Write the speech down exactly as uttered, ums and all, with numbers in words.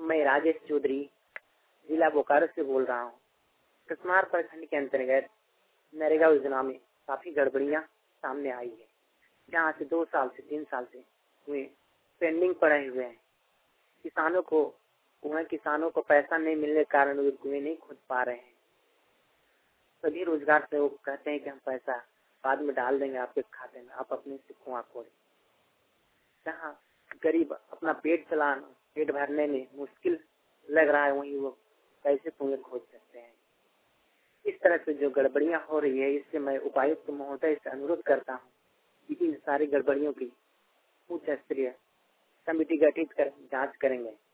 मैं राजेश चौधरी जिला बोकारो से बोल रहा हूँ। कसमार प्रखंड के अंतर्गत नरेगा योजना में काफी गड़बड़ियाँ सामने आई है, जहाँ से दो साल से तीन साल से हुए पेंडिंग पड़े हुए हैं। किसानों को कुएं किसानों को पैसा नहीं मिलने के कारण वे कुएं नहीं खोद पा रहे हैं। सभी रोजगार से वो कहते हैं कि हम पैसा बाद में डाल देंगे आपके खाते में, आप अपने से कुआं खोदें। जहाँ गरीब अपना पेट चलाना पेट भरने में मुश्किल लग रहा है, वहीं वो कैसे कुएं खोद सकते हैं। इस तरह से जो गड़बड़ियां हो रही है, इससे मैं उपायुक्त महोदय से अनुरोध करता हूँ कि इन सारी गड़बड़ियों की उच्च स्तरीय कमेटी गठित कर जांच करेंगे।